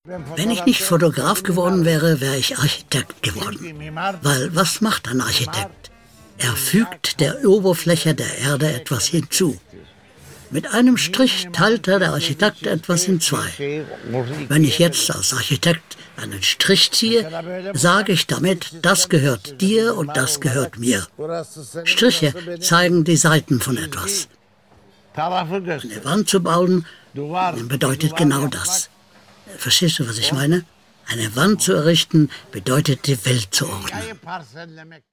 Wenn ich nicht Fotograf geworden wäre, wäre ich Architekt geworden. Weil was macht ein Architekt? Er fügt der Oberfläche der Erde etwas hinzu. Mit einem Strich teilt der Architekt etwas in zwei. Wenn ich jetzt als Architekt einen Strich ziehe, sage ich damit, das gehört dir und das gehört mir. Striche zeigen die Seiten von etwas. Eine Wand zu bauen bedeutet genau das. Verstehst du, was ich meine? Eine Wand zu errichten bedeutet, die Welt zu ordnen.